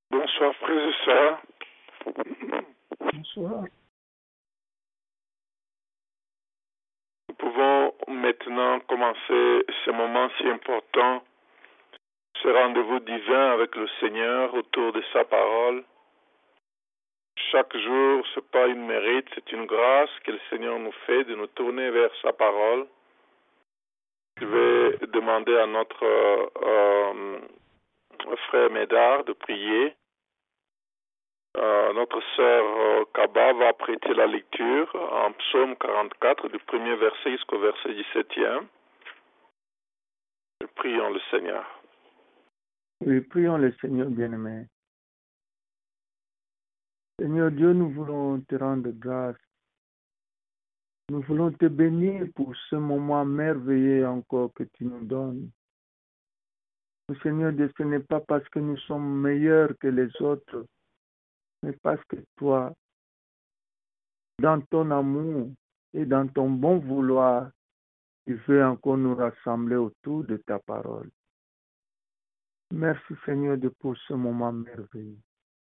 Bonsoir frères et sœurs. Bonsoir. Nous pouvons maintenant commencer ce moment si important, ce rendez-vous divin avec le Seigneur autour de sa parole. Chaque jour, ce n'est pas une mérite, c'est une grâce que le Seigneur nous fait de nous tourner vers sa parole. Je vais demander à notre frère Médard de prier. Notre sœur Kaba va prêter la lecture en psaume 44, du premier verset jusqu'au verset 17e. Prions le Seigneur. Oui, prions le Seigneur bien-aimé. Seigneur Dieu, nous voulons te rendre grâce. Nous voulons te bénir pour ce moment merveilleux encore que tu nous donnes. Seigneur Dieu, ce n'est pas parce que nous sommes meilleurs que les autres, mais parce que toi, dans ton amour et dans ton bon vouloir, tu veux encore nous rassembler autour de ta parole. Merci Seigneur Dieu pour ce moment merveilleux.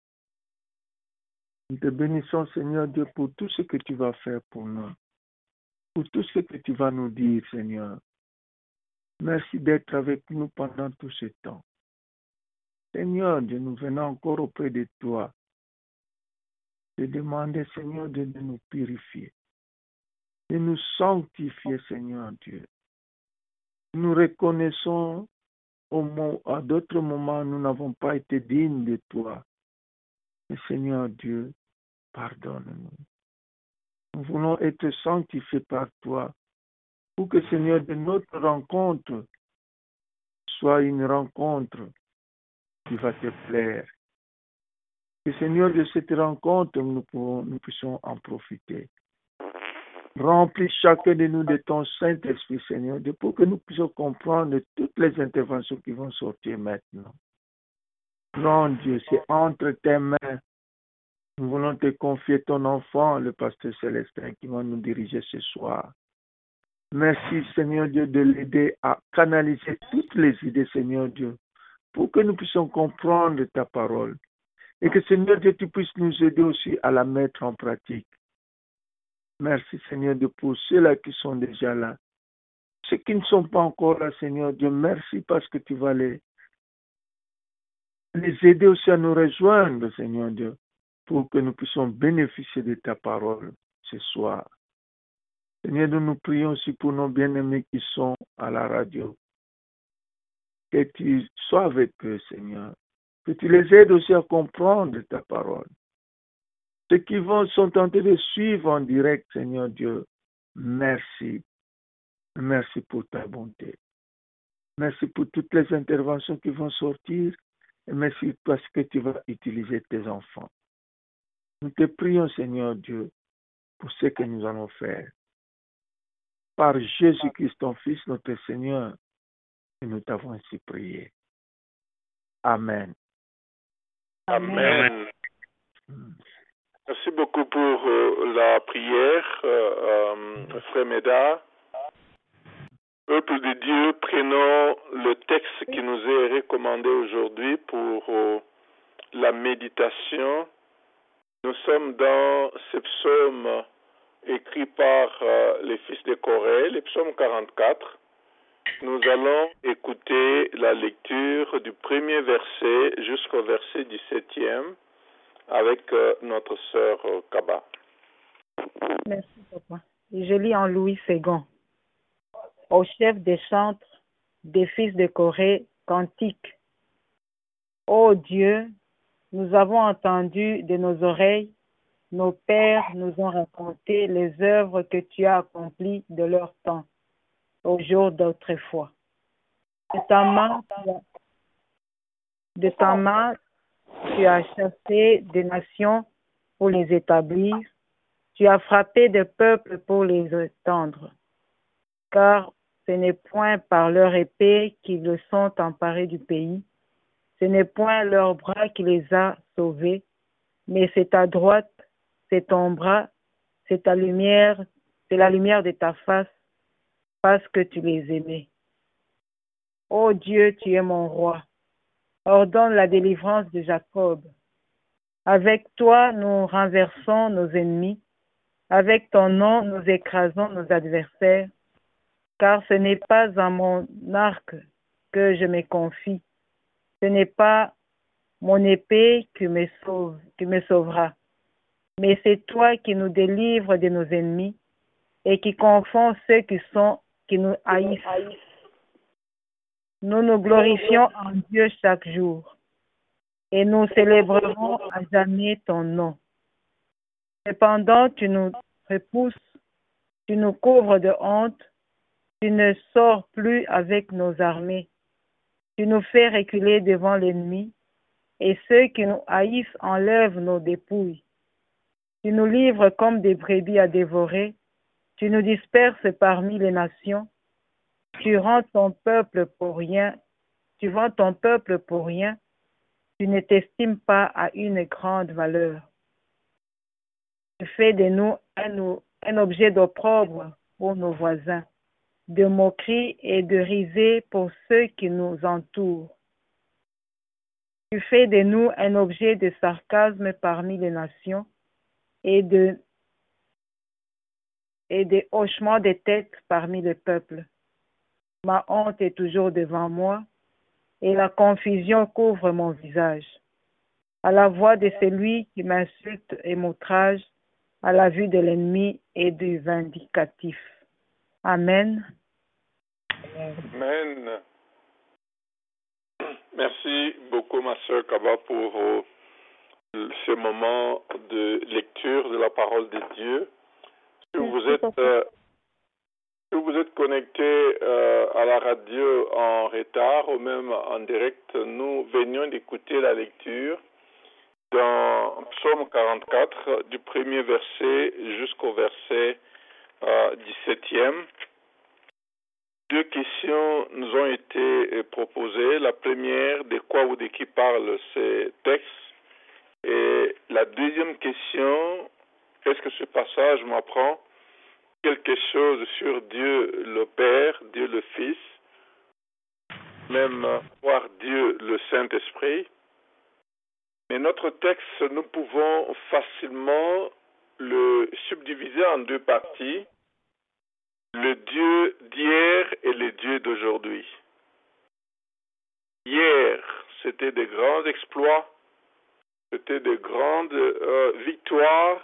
Nous te bénissons Seigneur Dieu pour tout ce que tu vas faire pour nous, pour tout ce que tu vas nous dire Seigneur. Merci d'être avec nous pendant tout ce temps. Seigneur Dieu, nous venons encore auprès de toi, te demander Seigneur Dieu de nous purifier, de nous sanctifier Seigneur Dieu. Nous reconnaissons à d'autres moments nous n'avons pas été dignes de toi. Mais Seigneur Dieu, pardonne-nous. Nous voulons être sanctifiés par toi pour que Seigneur de notre rencontre soit une rencontre qui va te plaire. Que Seigneur de cette rencontre, nous puissions en profiter. Remplis chacun de nous de ton Saint-Esprit, Seigneur, pour que nous puissions comprendre toutes les interventions qui vont sortir maintenant. Grand Dieu, c'est entre tes mains. Nous voulons te confier ton enfant, le pasteur Célestin, qui va nous diriger ce soir. Merci, Seigneur Dieu, de l'aider à canaliser toutes les idées, Seigneur Dieu, pour que nous puissions comprendre ta parole. Et que, Seigneur Dieu, tu puisses nous aider aussi à la mettre en pratique. Merci, Seigneur Dieu, pour ceux-là qui sont déjà là. Ceux qui ne sont pas encore là, Seigneur Dieu, merci parce que tu vas les aider aussi à nous rejoindre, Seigneur Dieu, pour que nous puissions bénéficier de ta parole ce soir. Seigneur, nous prions aussi pour nos bien-aimés qui sont à la radio. Que tu sois avec eux, Seigneur. Que tu les aides aussi à comprendre ta parole. Ceux qui sont tentés de suivre en direct, Seigneur Dieu, merci. Merci pour ta bonté. Merci pour toutes les interventions qui vont sortir. Et merci parce que tu vas utiliser tes enfants. Nous te prions, Seigneur Dieu, pour ce que nous allons faire. Par Jésus-Christ, ton Fils, notre Seigneur, et nous t'avons ainsi prié. Amen. Amen. Merci beaucoup pour la prière, frère Médard. Peuple de Dieu, prenons le texte qui nous est recommandé aujourd'hui pour la méditation. Nous sommes dans ce psaume écrit par les fils de Corée, le psaume 44. Nous allons écouter la lecture du premier verset jusqu'au verset 17e avec notre sœur Kaba. Merci, papa. Je lis en Louis II. Au chef des chantres des fils de Corée, cantique. Ô Dieu, nous avons entendu de nos oreilles, nos pères nous ont raconté les œuvres que tu as accomplies de leur temps, au jour d'autrefois. De ta main, tu as chassé des nations pour les établir, tu as frappé des peuples pour les étendre, car ce n'est point par leur épée qu'ils sont emparés du pays, ce n'est point leur bras qui les a sauvés, mais c'est ta droite, c'est ton bras, c'est ta lumière, c'est la lumière de ta face, parce que tu les aimais. Ô Dieu, tu es mon roi. Ordonne la délivrance de Jacob. Avec toi, nous renversons nos ennemis. Avec ton nom, nous écrasons nos adversaires. Car ce n'est pas à mon arc que je me confie. Ce n'est pas mon épée qui me sauvera. Mais c'est toi qui nous délivres de nos ennemis et qui confonds ceux qui nous haïssent. Nous nous glorifions en Dieu chaque jour et nous célébrerons à jamais ton nom. Cependant, tu nous repousses, tu nous couvres de honte, tu ne sors plus avec nos armées. Tu nous fais reculer devant l'ennemi et ceux qui nous haïssent enlèvent nos dépouilles. Tu nous livres comme des brebis à dévorer. Tu nous disperses parmi les nations. Tu rends ton peuple pour rien. Tu vends ton peuple pour rien. Tu ne t'estimes pas à une grande valeur. Tu fais de nous un objet d'opprobre pour nos voisins, de moquerie et de risée pour ceux qui nous entourent. Tu fais de nous un objet de sarcasme parmi les nations et des hochements de tête parmi les peuples. Ma honte est toujours devant moi et la confusion couvre mon visage. À la voix de celui qui m'insulte et m'outrage, à la vue de l'ennemi et du vindicatif. Amen. Amen. Merci beaucoup, ma sœur Kaba, pour ce moment de lecture de la parole de Dieu. Si vous êtes connecté à la radio en retard ou même en direct, nous venions d'écouter la lecture dans Psaume 44, du premier verset jusqu'au verset 17e. Deux questions nous ont été proposées. La première, de quoi ou de qui parlent ces textes? Et la deuxième question, est-ce que ce passage m'apprend quelque chose sur Dieu le Père, Dieu le Fils, même voir Dieu le Saint-Esprit? Mais notre texte, nous pouvons facilement le subdiviser en deux parties. Le Dieu d'hier et le Dieu d'aujourd'hui. Hier, c'était des grands exploits, c'était de grandes victoires.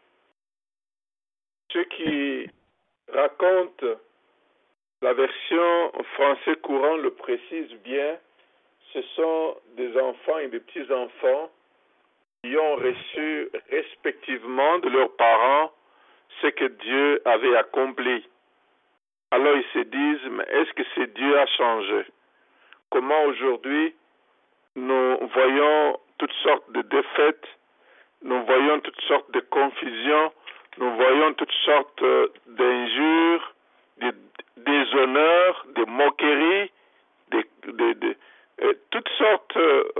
Ceux qui racontent la version français courant le précisent bien. Ce sont des enfants et des petits-enfants qui ont reçu respectivement de leurs parents ce que Dieu avait accompli. Alors ils se disent, mais est-ce que ce Dieu a changé? Comment aujourd'hui nous voyons toutes sortes de défaites, nous voyons toutes sortes de confusions, nous voyons toutes sortes d'injures, de déshonneurs, de moqueries, toutes sortes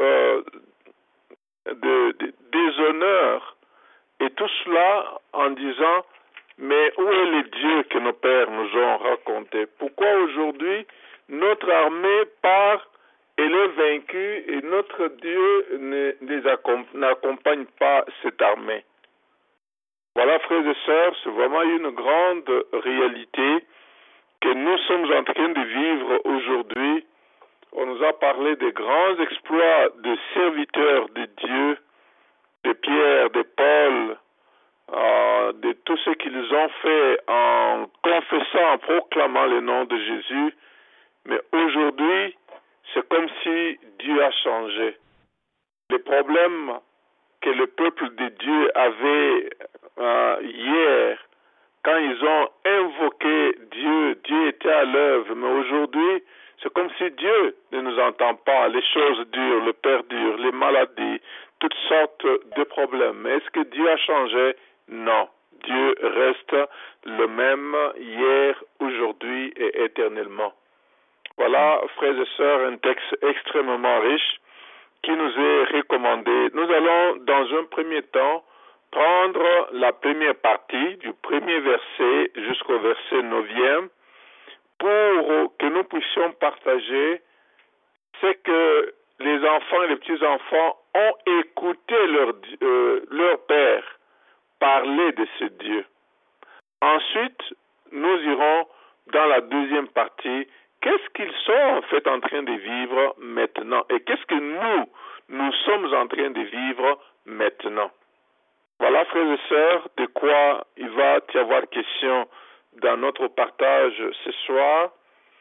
de déshonneurs, et tout cela en disant, mais où est le Dieu que nos pères nous ont raconté? Pourquoi aujourd'hui notre armée part, elle est vaincue et notre Dieu n'accompagne pas cette armée? Voilà, frères et sœurs, c'est vraiment une grande réalité que nous sommes en train de vivre aujourd'hui. On nous a parlé des grands exploits de serviteurs de Dieu, de Pierre, de Paul, de tout ce qu'ils ont fait en confessant, en proclamant le nom de Jésus. Mais aujourd'hui, c'est comme si Dieu a changé. Les problèmes que le peuple de Dieu avait hier, quand ils ont invoqué Dieu, Dieu était à l'œuvre. Mais aujourd'hui, c'est comme si Dieu ne nous entend pas. Les choses dures, le perdure, les maladies, toutes sortes de problèmes. Mais est-ce que Dieu a changé? Non. Dieu reste le même hier, aujourd'hui et éternellement. Voilà, frères et sœurs, un texte extrêmement riche qui nous est recommandé. Nous allons, dans un premier temps, prendre la première partie du premier verset jusqu'au verset 9e pour que nous puissions partager ce que les enfants et les petits-enfants ont écouté leur père parler de ce Dieu. Ensuite, nous irons dans la deuxième partie. Qu'est-ce qu'ils sont en fait en train de vivre maintenant? Et qu'est-ce que nous sommes en train de vivre maintenant? Voilà, frères et sœurs, de quoi il va y avoir question dans notre partage ce soir.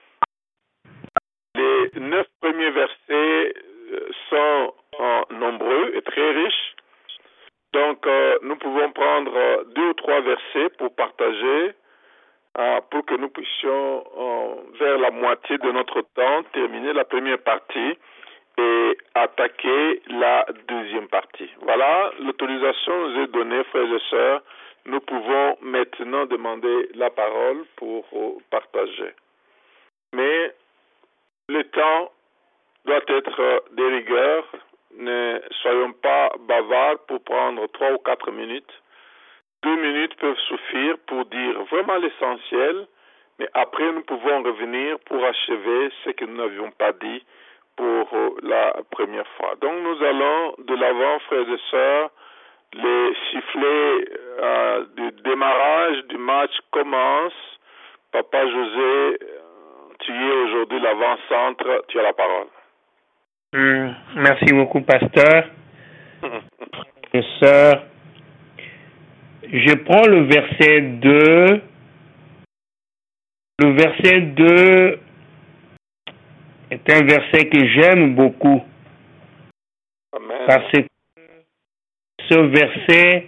Les 9 premiers versets sont nombreux et très riches. Donc, nous pouvons prendre 2 ou 3 versets pour partager, pour que nous puissions, vers la moitié de notre temps, terminer la première partie et attaquer la deuxième partie. Voilà, l'autorisation nous est donnée, frères et sœurs. Nous pouvons maintenant demander la parole pour partager. Mais le temps doit être de rigueur. Ne soyons pas bavards pour prendre 3 ou 4 minutes. 2 minutes peuvent suffire pour dire vraiment l'essentiel, mais après nous pouvons revenir pour achever ce que nous n'avions pas dit pour la première fois. Donc nous allons de l'avant, frères et sœurs. Les sifflets du démarrage du match commencent. Papa José, tu es aujourd'hui l'avant-centre, tu as la parole. Merci beaucoup, pasteur. Et sœur, je prends le verset 2. Le verset 2 est un verset que j'aime beaucoup. Amen. Parce que ce verset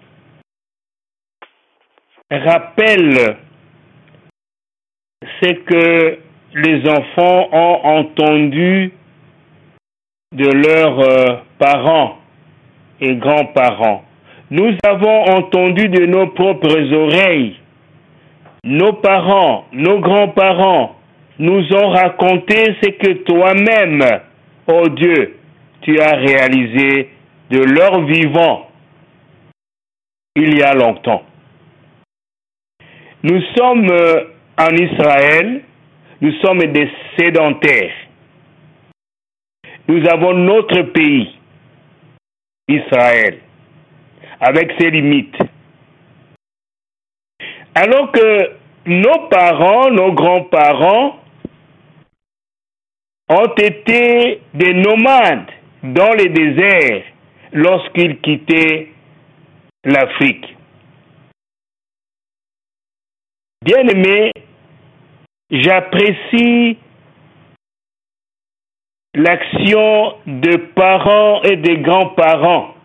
rappelle ce que les enfants ont entendu de leurs parents et grands-parents. Nous avons entendu de nos propres oreilles. Nos parents, nos grands-parents nous ont raconté ce que toi-même, ô Dieu, tu as réalisé de leur vivant il y a longtemps. Nous sommes en Israël, nous sommes des sédentaires. Nous avons notre pays, Israël, avec ses limites. Alors que nos parents, nos grands-parents ont été des nomades dans les déserts lorsqu'ils quittaient l'Afrique. Bien-aimés, j'apprécie l'action de parents et de grands-parents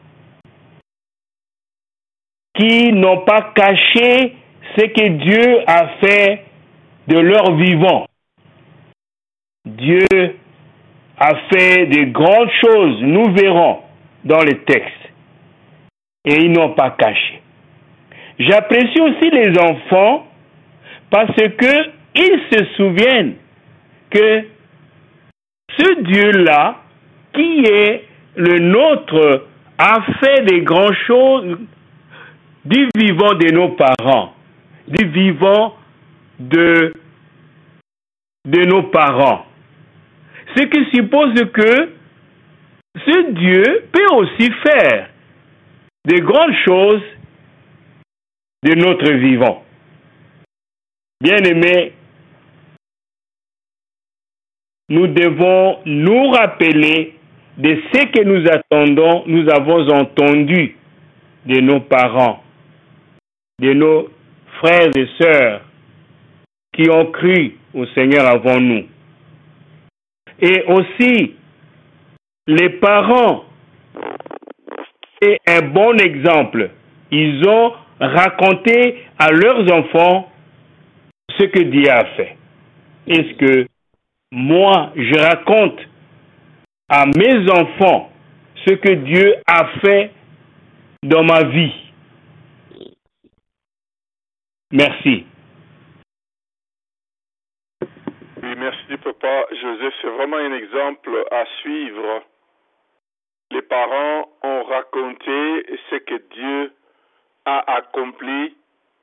qui n'ont pas caché ce que Dieu a fait de leur vivant. Dieu a fait de grandes choses, nous verrons dans les textes, et ils n'ont pas caché. J'apprécie aussi les enfants parce que ils se souviennent que ce Dieu-là, qui est le nôtre, a fait des grandes choses du vivant de nos parents, du vivant de nos parents. Ce qui suppose que ce Dieu peut aussi faire de grandes choses de notre vivant. Bien-aimés, nous devons nous rappeler de ce que nous attendons, nous avons entendu de nos parents, de nos frères et sœurs qui ont cru au Seigneur avant nous. Et aussi, les parents, c'est un bon exemple. Ils ont raconté à leurs enfants ce que Dieu a fait. Est-ce que moi, je raconte à mes enfants ce que Dieu a fait dans ma vie? Merci. Oui, merci, Papa Joseph. C'est vraiment un exemple à suivre. Les parents ont raconté ce que Dieu a accompli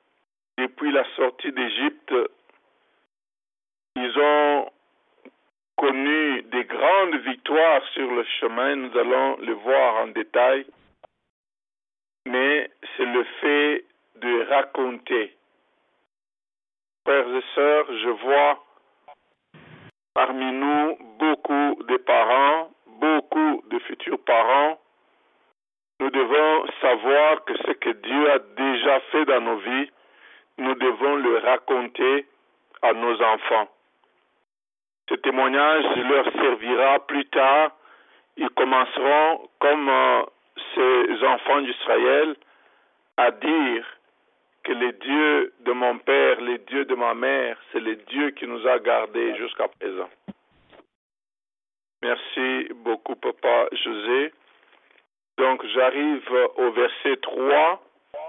depuis la sortie d'Égypte. Ils ont connu des grandes victoires sur le chemin, nous allons le voir en détail, mais c'est le fait de raconter. Frères et sœurs, je vois parmi nous beaucoup de parents, beaucoup de futurs parents. Nous devons savoir que ce que Dieu a déjà fait dans nos vies, nous devons le raconter à nos enfants. Ce témoignage leur servira plus tard. Ils commenceront, comme ces enfants d'Israël, à dire que les dieux de mon père, les dieux de ma mère, c'est les dieux qui nous a gardés jusqu'à présent. Merci beaucoup, Papa José. Donc, j'arrive au verset 3.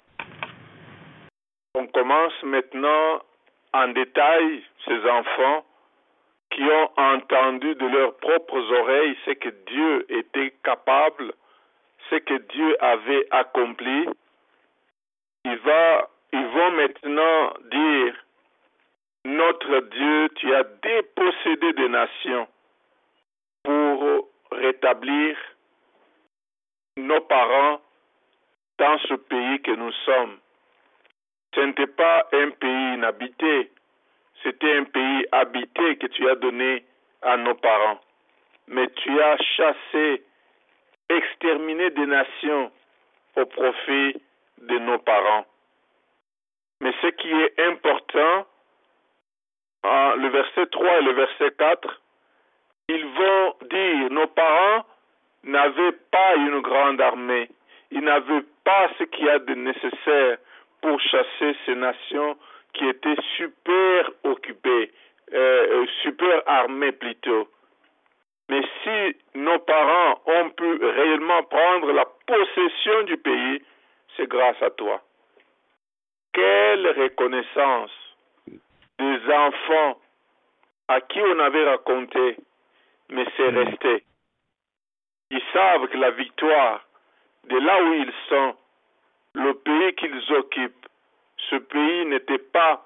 On commence maintenant en détail ces enfants qui ont entendu de leurs propres oreilles ce que Dieu était capable, ce que Dieu avait accompli. Ils vont maintenant dire, notre Dieu, tu as dépossédé des nations pour rétablir nos parents dans ce pays que nous sommes. Ce n'était pas un pays inhabité, c'était un pays habité que tu as donné à nos parents. Mais tu as chassé, exterminé des nations au profit de nos parents. Mais ce qui est important, le verset 3 et le verset 4, ils vont dire, nos parents n'avaient pas une grande armée, ils n'avaient pas ce qu'il y a de nécessaire pour chasser ces nations qui étaient super occupées, super armées plutôt. Mais si nos parents ont pu réellement prendre la possession du pays, c'est grâce à toi. Quelle reconnaissance des enfants à qui on avait raconté, mais c'est resté. Ils savent que la victoire de là où ils sont, le pays qu'ils occupent, ce pays n'était pas,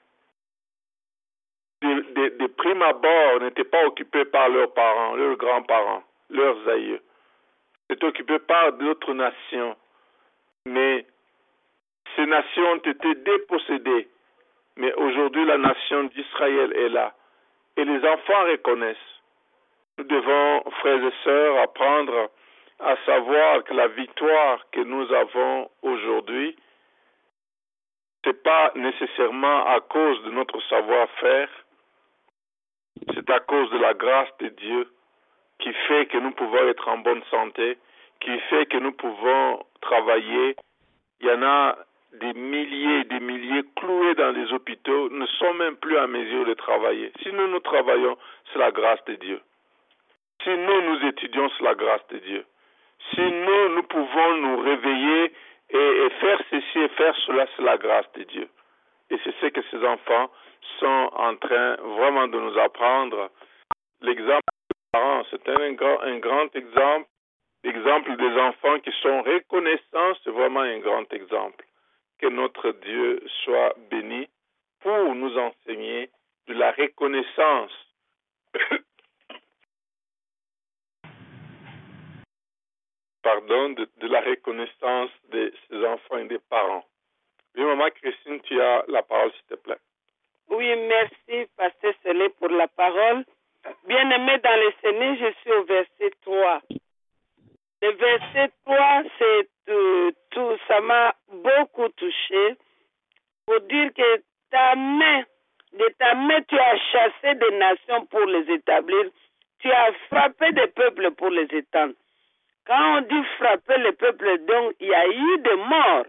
de prime abord, n'était pas occupé par leurs parents, leurs grands-parents, leurs aïeux. C'était occupé par d'autres nations. Mais ces nations ont été dépossédées. Mais aujourd'hui, la nation d'Israël est là. Et les enfants reconnaissent. Nous devons, frères et sœurs, apprendre à savoir que la victoire que nous avons aujourd'hui, ce n'est pas nécessairement à cause de notre savoir-faire, c'est à cause de la grâce de Dieu qui fait que nous pouvons être en bonne santé, qui fait que nous pouvons travailler. Il y en a des milliers et des milliers cloués dans les hôpitaux, ne sont même plus en mesure de travailler. Si nous travaillons, c'est la grâce de Dieu. Si nous étudions, c'est la grâce de Dieu. Si nous pouvons nous réveiller et faire ceci et faire cela, c'est la grâce de Dieu. Et c'est ce que ces enfants sont en train vraiment de nous apprendre. L'exemple des parents, c'est un grand exemple. L'exemple des enfants qui sont reconnaissants, c'est vraiment un grand exemple. Que notre Dieu soit béni pour nous enseigner de la reconnaissance. De la reconnaissance de ces enfants et des parents. Oui, maman Christine, tu as la parole, s'il te plaît. Oui, merci, Pasteur Solé, pour la parole. Bien-aimé dans le Seigneur, je suis au verset 3. Le verset 3, c'est tout, ça m'a beaucoup touché. Pour dire que de ta main, tu as chassé des nations pour les établir. Tu as frappé des peuples pour les étendre. Quand on dit frapper les peuples, donc il y a eu des morts.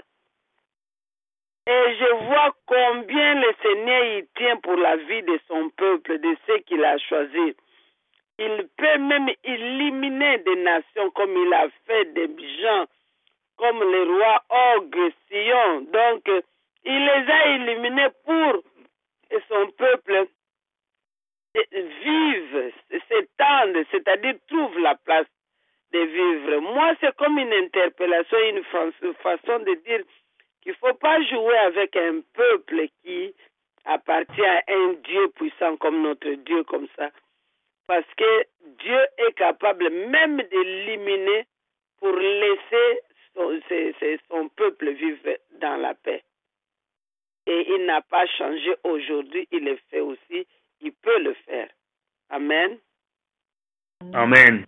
Et je vois combien le Seigneur il tient pour la vie de son peuple, de ceux qu'il a choisis. Il peut même éliminer des nations comme il a fait des gens, comme le roi Og, Sion. Donc, il les a éliminés pour que son peuple vive, s'étende, c'est-à-dire trouve la place de vivre. Moi, c'est comme une interpellation, une façon de dire qu'il ne faut pas jouer avec un peuple qui appartient à un Dieu puissant comme notre Dieu, comme ça. Parce que Dieu est capable même d'éliminer pour laisser son peuple vivre dans la paix. Et il n'a pas changé aujourd'hui, il le fait aussi, il peut le faire. Amen. Amen.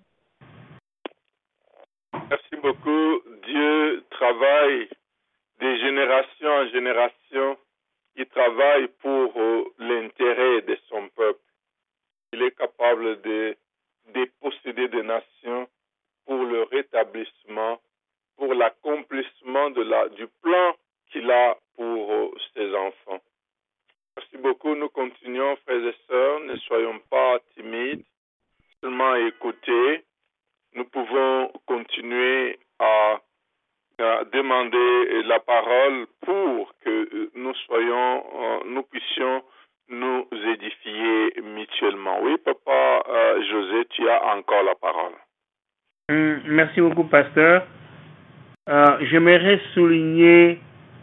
Merci beaucoup. Dieu travaille de génération en génération. Il travaille pour l'intérêt de son peuple. Il est capable de posséder des nations pour le rétablissement, pour l'accomplissement du plan qu'il a pour ses enfants. Merci beaucoup. Nous continuons, frères et sœurs. Ne soyons pas timides, seulement écouter. Nous pouvons continuer à demander la parole pour que nous puissions nous édifier mutuellement. Oui, papa José, tu as encore la parole. Merci beaucoup, pasteur. J'aimerais souligner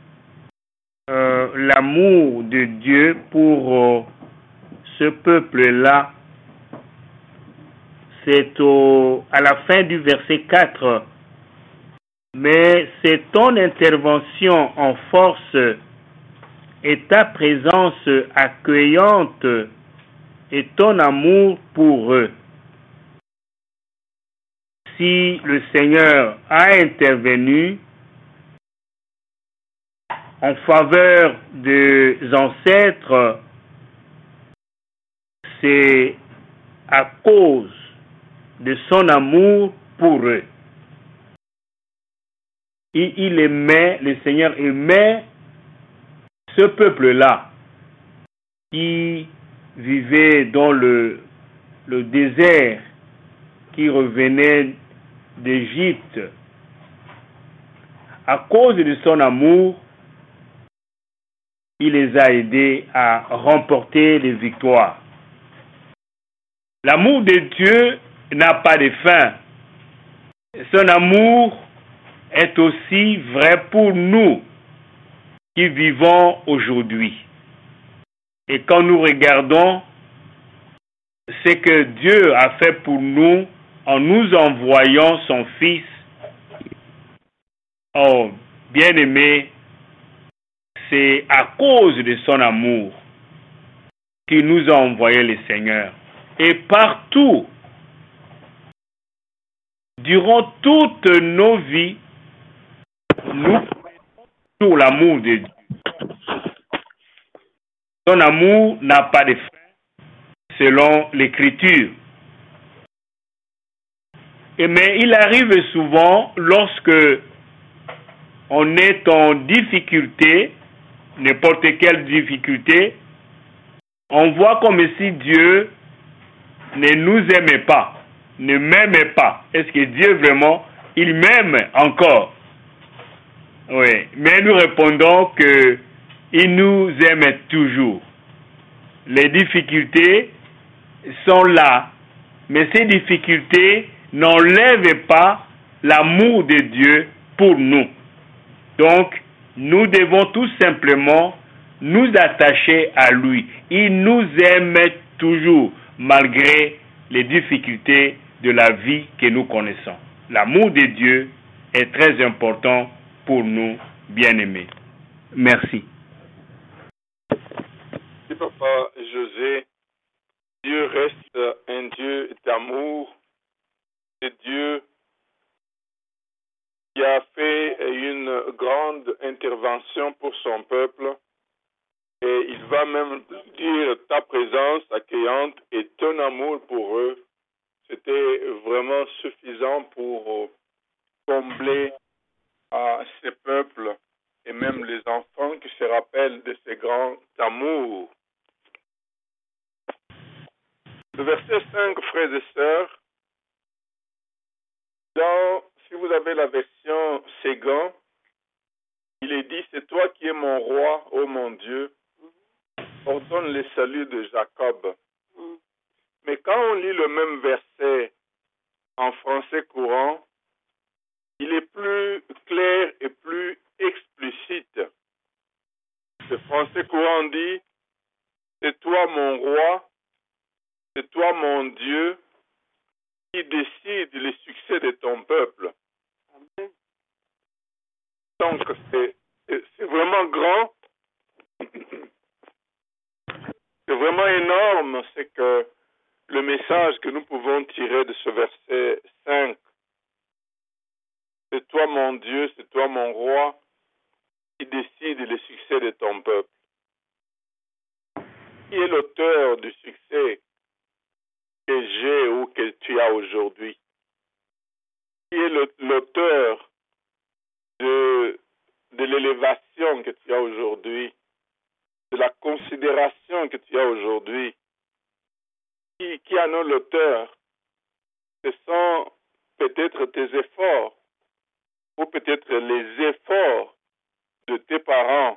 l'amour de Dieu pour ce peuple-là. C'est à la fin du verset 4. Mais c'est ton intervention en force et ta présence accueillante et ton amour pour eux. Si le Seigneur a intervenu en faveur des ancêtres, c'est à cause de son amour pour eux. Il aimait, le Seigneur aimait ce peuple-là qui vivait dans le désert, qui revenait d'Égypte. À cause de son amour, il les a aidés à remporter les victoires. L'amour de Dieu n'a pas de fin. Son amour est aussi vrai pour nous qui vivons aujourd'hui. Et quand nous regardons ce que Dieu a fait pour nous en nous envoyant son Fils, oh, bien-aimé, c'est à cause de son amour qu'il nous a envoyé le Seigneur. Et partout, durant toutes nos vies, nous pour l'amour de Dieu. Son amour n'a pas de fin, selon l'Écriture. Mais il arrive souvent, lorsque on est en difficulté, n'importe quelle difficulté, on voit comme si Dieu ne nous aimait pas, ne m'aimait pas. Est-ce que Dieu vraiment, il m'aime encore? Oui, mais nous répondons que il nous aime toujours. Les difficultés sont là, mais ces difficultés n'enlèvent pas l'amour de Dieu pour nous. Donc, nous devons tout simplement nous attacher à lui. Il nous aime toujours, malgré les difficultés de la vie que nous connaissons. L'amour de Dieu est très important pour nous, bien-aimés. Merci. Si papa José, Dieu reste un Dieu d'amour, c'est Dieu qui a fait une grande intervention pour son peuple et il va même dire ta présence accueillante et ton amour pour eux, c'était vraiment suffisant pour combler à ces peuples et même les enfants qui se rappellent de ce grand amour. Le verset 5, frères et sœurs, si vous avez la version Ségan, il est dit, c'est toi qui es mon roi, ô mon Dieu, ordonne les saluts de Jacob. Mais quand on lit le même verset en français courant, il est plus clair et plus explicite. Le français courant dit, c'est toi mon roi, c'est toi, mon Dieu, qui décide le succès de ton peuple. Amen. Donc, c'est vraiment grand. C'est vraiment énorme, c'est que le message que nous pouvons tirer de ce verset 5, c'est toi mon Dieu, c'est toi mon roi, qui décide le succès de ton peuple. Qui est l'auteur du succès que j'ai ou que tu as aujourd'hui? Qui est l'auteur de l'élévation que tu as aujourd'hui, de la considération que tu as aujourd'hui? Qui en est l'auteur? Ce sont peut-être tes efforts ou peut-être les efforts de tes parents.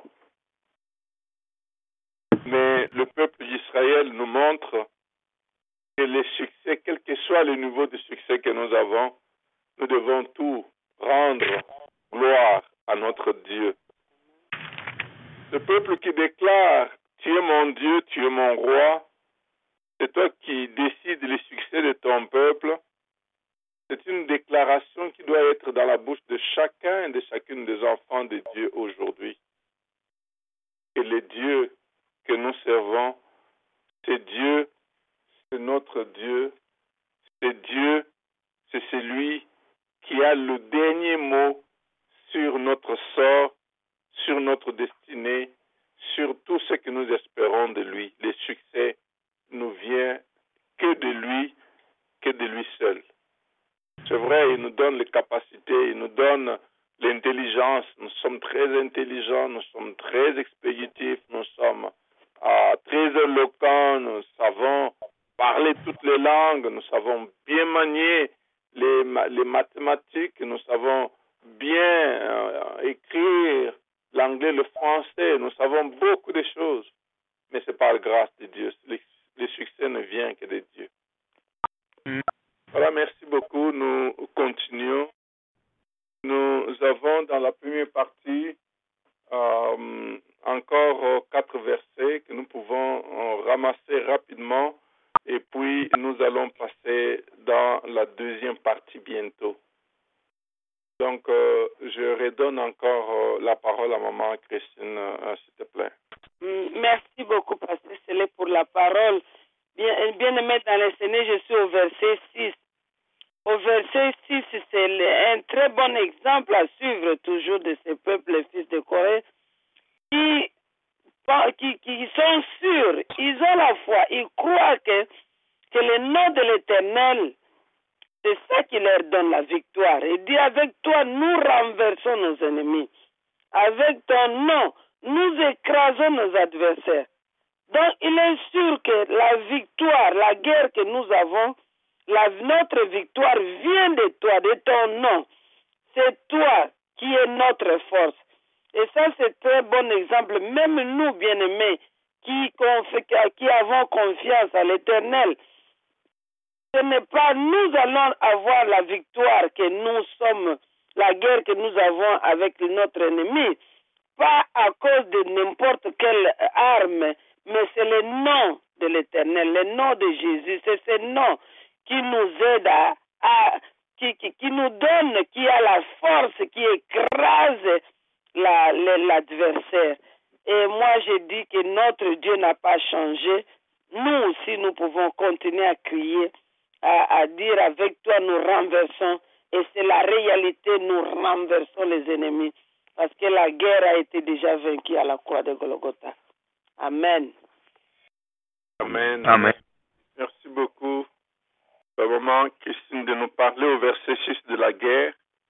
Mais le peuple d'Israël nous montre que les succès, quel que soit le niveau de succès que nous avons, nous devons tout rendre gloire à notre Dieu. Le peuple qui déclare « Tu es mon Dieu, tu es mon roi », c'est toi qui décides le succès de ton peuple. C'est une déclaration qui doit être dans la bouche de chacun et de chacune des enfants de Dieu aujourd'hui. Et le Dieu que nous servons, c'est Dieu, c'est notre Dieu, c'est Dieu, c'est celui qui a le dernier mot sur notre sort, sur notre destinée, sur tout ce que nous espérons de lui. Le succès nous vient que de lui seul. C'est vrai, il nous donne les capacités, il nous donne l'intelligence. Nous sommes très intelligents, nous sommes très expéditifs, nous sommes très éloquents, nous savons parler toutes les langues, nous savons bien manier les mathématiques, nous savons bien écrire l'anglais, le français, nous savons beaucoup de choses. Mais c'est par la grâce de Dieu. Le succès ne vient que de Dieu. Voilà, merci beaucoup. Nous continuons. Nous avons dans la première partie encore 4 versets que nous pouvons ramasser rapidement et puis nous allons passer dans la deuxième partie bientôt. Donc, je redonne encore la parole à maman Christine, s'il te plaît. Merci beaucoup, Pasteur Célé, pour la parole. Bien-aimé dans les Seigneur, je suis au verset 6. Au verset 6, c'est un très bon exemple à suivre toujours de ce peuple, les fils de Corée, qui sont sûrs, ils ont la foi, ils croient que le nom de l'Éternel, c'est ça qui leur donne la victoire. Il dit, avec toi, nous renversons nos ennemis. Avec ton nom, nous écrasons nos adversaires. Donc, il est sûr que la victoire, la guerre que nous avons, notre victoire vient de toi, de ton nom. C'est toi qui es notre force. Et ça, c'est un très bon exemple. Même nous, bien-aimés, qui avons confiance à l'Éternel, ce n'est pas nous allons avoir la victoire que nous sommes, la guerre que nous avons avec notre ennemi, pas à cause de n'importe quelle arme, mais c'est le nom de l'Éternel, le nom de Jésus. C'est ce nom qui nous aide qui nous donne, qui a la force, qui écrase l'adversaire. Et moi, je dis que notre Dieu n'a pas changé. Nous aussi, nous pouvons continuer à crier, à dire avec toi, nous renversons. Et c'est la réalité, nous renversons les ennemis. Parce que la guerre a été déjà vaincue à la croix de Golgotha. Amen. Amen. Amen. Merci beaucoup, maman Christine, de nous parler au verset 6 de la guerre,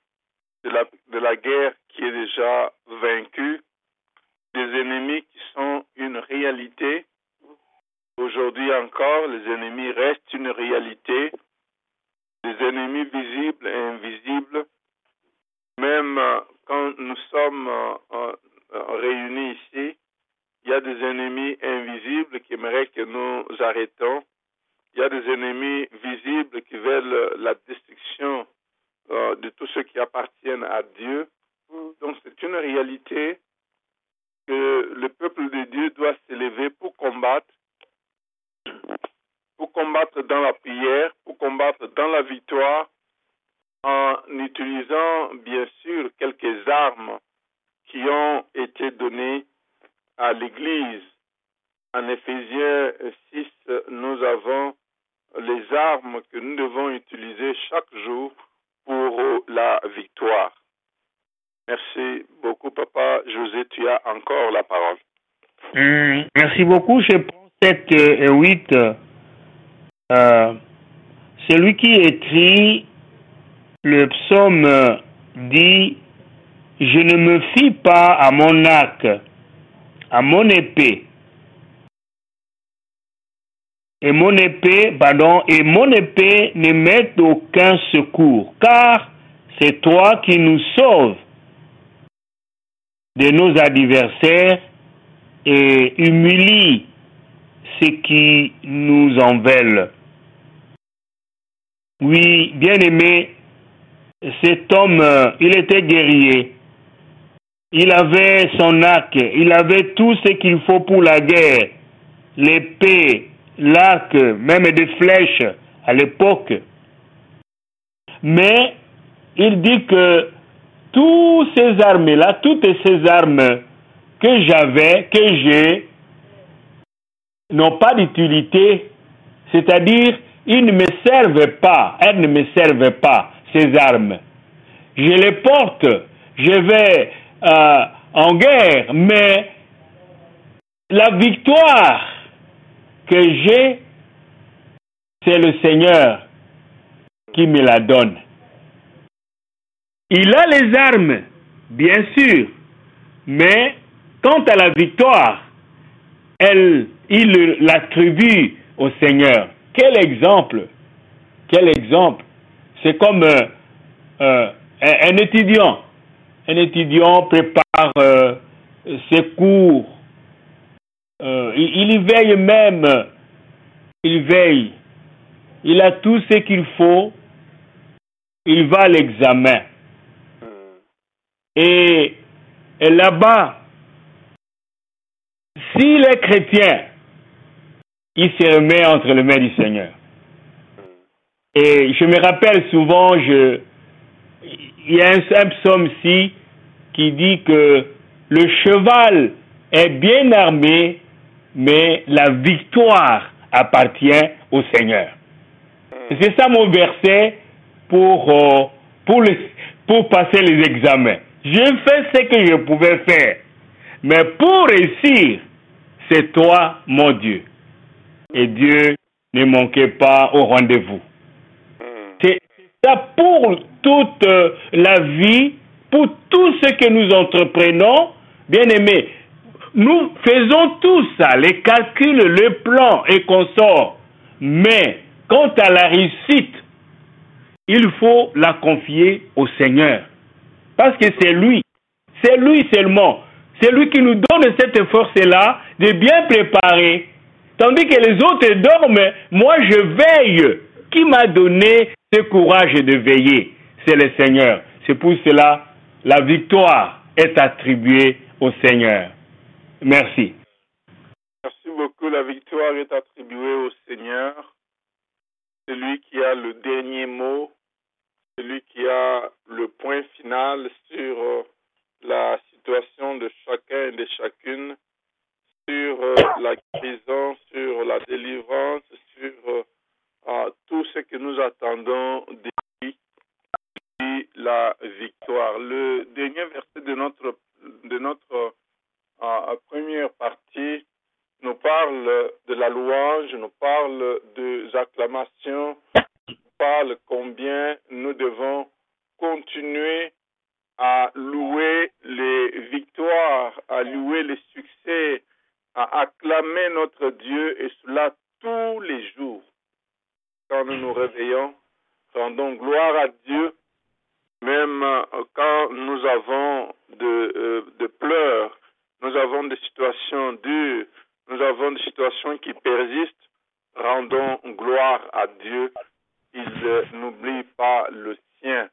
de la guerre qui est déjà vaincue, des ennemis qui sont une réalité. Aujourd'hui encore, les ennemis restent une réalité, des ennemis visibles et invisibles. Même quand nous sommes réunis ici, il y a des ennemis invisibles qui aimeraient que nous arrêtons. Il y a des ennemis visibles qui veulent la destruction de tous ceux qui appartiennent à Dieu. Donc c'est une réalité que le peuple de Dieu doit s'élever pour combattre dans la prière, pour combattre dans la victoire, en utilisant bien sûr quelques armes qui ont été données à l'Église. En Éphésiens 6, nous avons les armes que nous devons utiliser chaque jour pour la victoire. Merci beaucoup, Papa José. Tu as encore la parole. Merci beaucoup. Je prends 7 et 8. Celui qui écrit le psaume dit: je ne me fie pas à mon arc, à mon épée. Et mon épée ne m'aide aucun secours, car c'est toi qui nous sauves de nos adversaires et humilie ceux qui nous en veulent. Oui, bien-aimé, cet homme, il était guerrier. Il avait son arc, il avait tout ce qu'il faut pour la guerre, l'épée, l'arc, même des flèches à l'époque. Mais il dit que toutes ces armes-là, toutes ces armes que j'ai, n'ont pas d'utilité. C'est-à-dire, elles ne me servent pas, ces armes. Je les porte, je vais en guerre, mais la victoire que j'ai, c'est le Seigneur qui me la donne. Il a les armes, bien sûr, mais quant à la victoire, il l'attribue au Seigneur. Quel exemple! C'est comme un étudiant. Un étudiant prépare ses cours. Il y veille même. Il veille. Il a tout ce qu'il faut. Il va à l'examen. Et là-bas, s'il est chrétien, il se remet entre les mains du Seigneur. Et je me rappelle souvent, il y a un psaume-ci qui dit que le cheval est bien armé, mais la victoire appartient au Seigneur. C'est ça mon verset pour passer les examens. Je fais ce que je pouvais faire, mais pour réussir, c'est toi, mon Dieu. Et Dieu ne manquait pas au rendez-vous. C'est ça pour toute la vie, pour tout ce que nous entreprenons, bien-aimés. Nous faisons tout ça, les calculs, le plan et consorts. Mais quant à la réussite, il faut la confier au Seigneur. Parce que c'est lui seulement. C'est lui qui nous donne cette force-là de bien préparer. Tandis que les autres dorment, moi je veille. Qui m'a donné ce courage de veiller? C'est le Seigneur. C'est pour cela la victoire est attribuée au Seigneur. Merci. Merci beaucoup. La victoire est attribuée au Seigneur. Celui qui a le dernier mot, celui qui a le point final sur la situation de chacun et de chacune, sur la guérison, sur la délivrance, sur tout ce que nous attendons de lui, la victoire. Le dernier verset de notre première partie nous parle de la louange, nous parle des acclamations, nous parle combien nous devons continuer à louer les victoires, à louer les succès, à acclamer notre Dieu, et cela tous les jours. Quand nous nous réveillons, rendons gloire à Dieu, même quand nous avons de pleurs, nous avons des situations dures, nous avons des situations qui persistent, rendons gloire à Dieu. Il n'oublie pas le sien.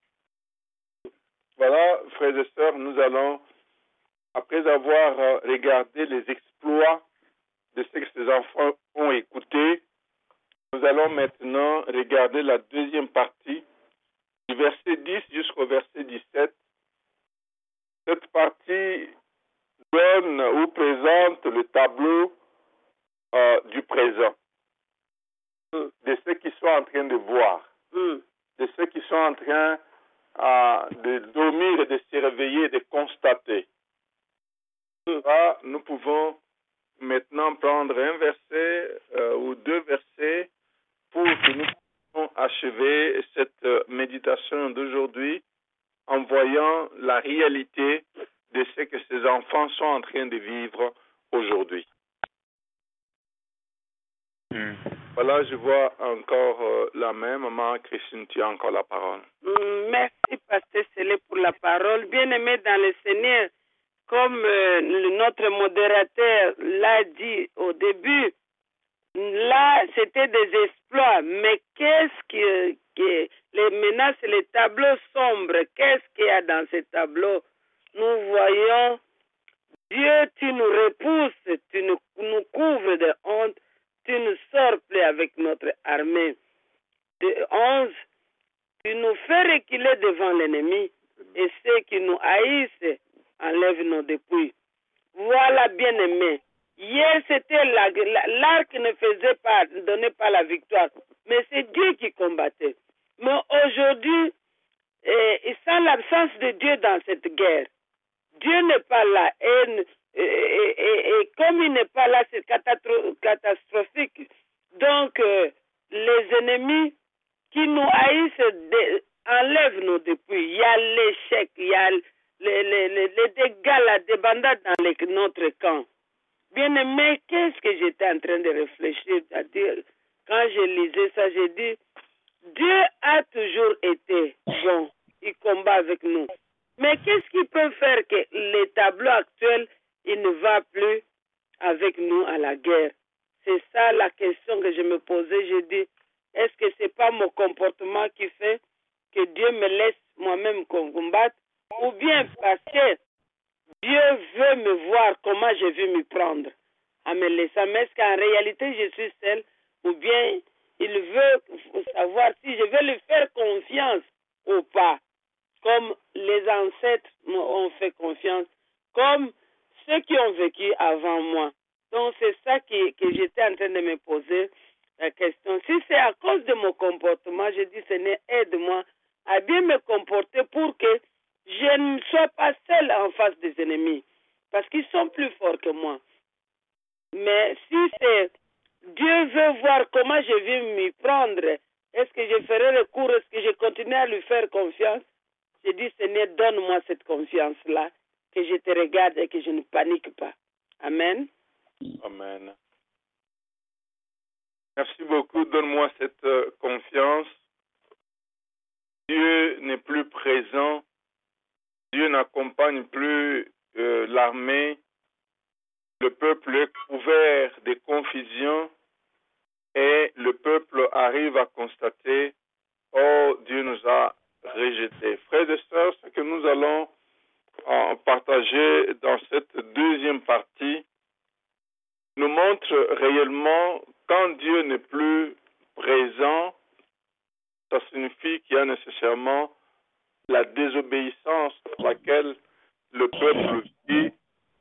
Voilà, frères et sœurs, nous allons, après avoir regardé les exploits de ce que ces enfants ont écouté, Nous allons maintenant regarder la deuxième partie, du verset 10 jusqu'au verset 17. Cette partie donne ou présente le tableau du présent, de ceux qui sont en train de voir, de ceux qui sont en train de dormir et de se réveiller, de constater. Nous pouvons maintenant prendre un verset ou deux versets pour que nous puissions achever cette méditation d'aujourd'hui en voyant la réalité de ce que ces enfants sont en train de vivre aujourd'hui. Voilà, je vois encore la main. Maman Christine, tu as encore la parole. Merci, Pasteur Célé, pour la parole. Bien-aimé dans le Seigneur, comme notre modérateur l'a dit au début, là, c'était des exploits. Mais qu'est-ce que les menaces, les tableaux sombres, qu'est-ce qu'il y a dans ces tableaux? Nous voyons, Dieu, tu nous repousses, tu nous couvres de honte, tu ne sors plus avec notre armée. De 11, tu nous fais reculer devant l'ennemi, et ceux qui nous haïssent enlèvent nos dépouilles. Voilà, bien-aimé. Hier, c'était l'arc ne donnait pas la victoire, mais c'est Dieu qui combattait. Mais aujourd'hui, sans l'absence de Dieu dans cette guerre, Dieu n'est pas là. Et comme il n'est pas là, c'est catastrophique. Donc, les ennemis qui nous haïssent enlèvent nos dépouilles. Il y a l'échec, il y a les dégâts, la débandade dans notre camp. Bien aimé, qu'est-ce que j'étais en train de réfléchir à dire quand je lisais ça, j'ai dit, Dieu a toujours été bon, il combat avec nous. Mais qu'est-ce qui peut faire que les tableaux actuels, il ne va plus avec nous à la guerre? C'est ça la question que je me posais. J'ai dit, est-ce que ce n'est pas mon comportement qui fait que Dieu me laisse moi-même combattre? Ou bien parce que Dieu veut me voir comment je vais m'y prendre en me laissant. Mais est-ce qu'en réalité je suis seul? Ou bien il veut savoir si je vais lui faire confiance ou pas? Comme les ancêtres ont fait confiance, comme ceux qui ont vécu avant moi. Donc c'est ça que j'étais en train de me poser la question. Si c'est à cause de mon comportement, je dis Seigneur, aide-moi à bien me comporter pour que je ne sois pas seul en face des ennemis, parce qu'ils sont plus forts que moi. Mais si c'est Dieu veut voir comment je vais m'y prendre, est-ce que je ferai recours, est-ce que je continue à lui faire confiance? Je dis, Seigneur, donne-moi cette confiance-là, que je te regarde et que je ne panique pas. Amen. Amen. Merci beaucoup. Donne-moi cette confiance. Dieu n'est plus présent. Dieu n'accompagne plus l'armée. Le peuple est couvert de confusion et le peuple arrive à constater, oh, Dieu nous a rejetés. Frères et sœurs, ce que nous allons partager dans cette deuxième partie nous montre réellement quand Dieu n'est plus présent, ça signifie qu'il y a nécessairement la désobéissance à laquelle le peuple vit